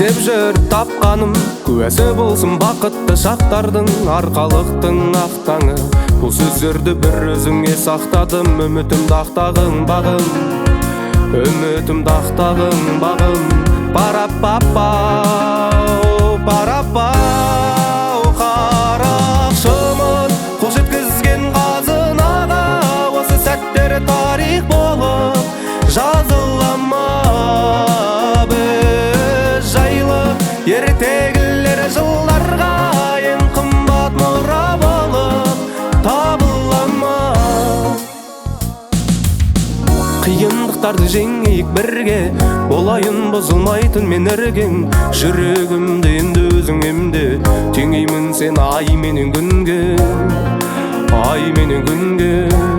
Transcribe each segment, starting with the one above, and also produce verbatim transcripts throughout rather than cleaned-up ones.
іздеп жүріп тапқаным, куәсі болсын бақытты шақтардың, арқалықтың ақ таңы. Бұл сөздерді бір өзіңе сақтадым, үмітімді ақтағың бағым, үмітімді ақтағың бағым. Парапапау, парапау, қарақшымын қол жеткізген қазынаға, осы сәттері тарих болып жазыла ма біз жайлы? Ертегілер жылдарға ең қымбат мұра болып табыла ма? Қиындықтарды жеңейік бірге, болайын бұзылмайтын мен іргең. Жүрегімді енді өзің емде, теңеймін сен ай менен күнге, ай менен күнге.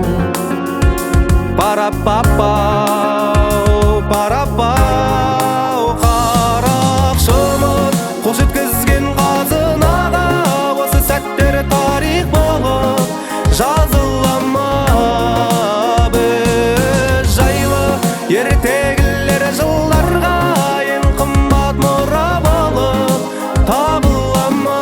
Парапапау, парапау, қарақшымын қол жеткізген қазынаға, осы сәттері тарих болып жазыла ма біз жайлы? Ертегілер жылдарға ең қымбат мұра болып табыла ма?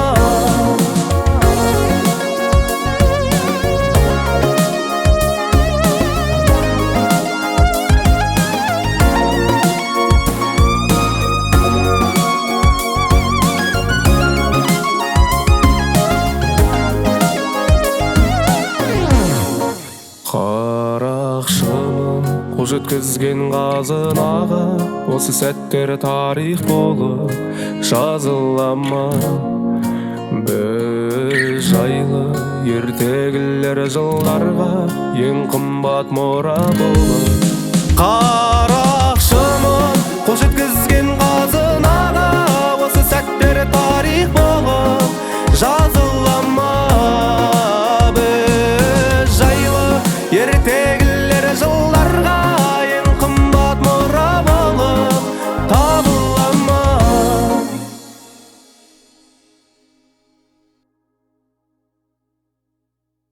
Қарақшымын қол жеткізген қазынаға, осы сәттері тарих болып жазыла ма біз жайлы? Ертегілер жылдарға ең қымбат мұра болып.